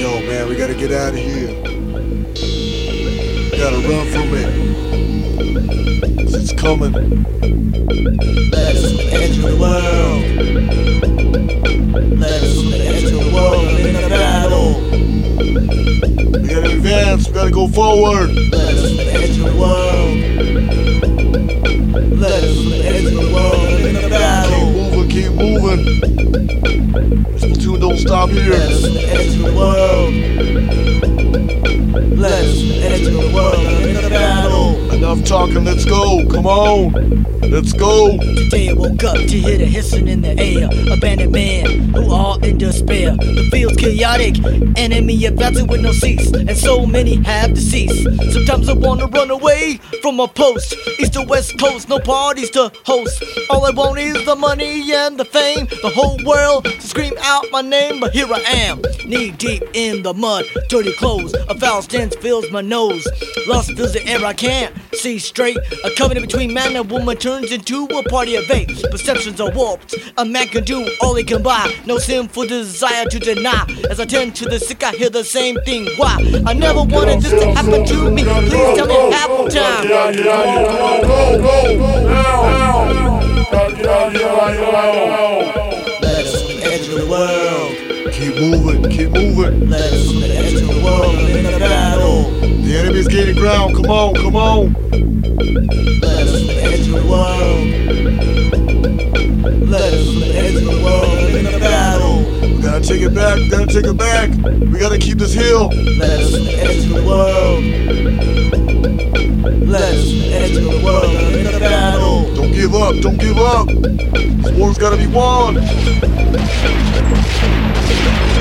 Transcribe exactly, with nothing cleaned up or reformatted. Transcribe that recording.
Yo, man, we gotta get out of here. We gotta run from it. 'Cause it's coming. Let us enter the world. Let us enter the world in a battle. We gotta advance, we gotta go forward. Let us enter the world. Let us enter the world in a battle. Keep moving, keep moving. This platoon don't stop here. Let us enter the world. Let us enter the world in a battle. Enough talking, let's go. Come on, let's go. Today I woke up to hear the hissing in the air. Abandoned men who are in despair. The field's chaotic, enemy advancing with no cease, and so many have deceased. Sometimes I wanna run away from a post, east to west coast, no parties to host. All I want is the money and the fame, the whole world to scream out my name. But here I am, knee deep in the mud, dirty clothes, a foul stench fills my nose. Lust fills the air, I can't see straight. A covenant between man and woman turns into a party of eight. Perceptions are warped, a man can do all he can buy. No sinful desire to deny. As I tend to the sick, I hear the same thing. Why? I never wanted this to happen to me. Please tell me half the time. Let us enter the world. Keep moving, keep moving. Let us enter the world in a battle. The enemy's gaining ground. Come on, come on. Let us enter the world. Let us enter the world in a battle. We gotta take it back, we gotta take it back. We gotta keep this hill. Let us enter the world. Let us enter the world in a battle. Don't give up, don't give up. This war's gotta be won.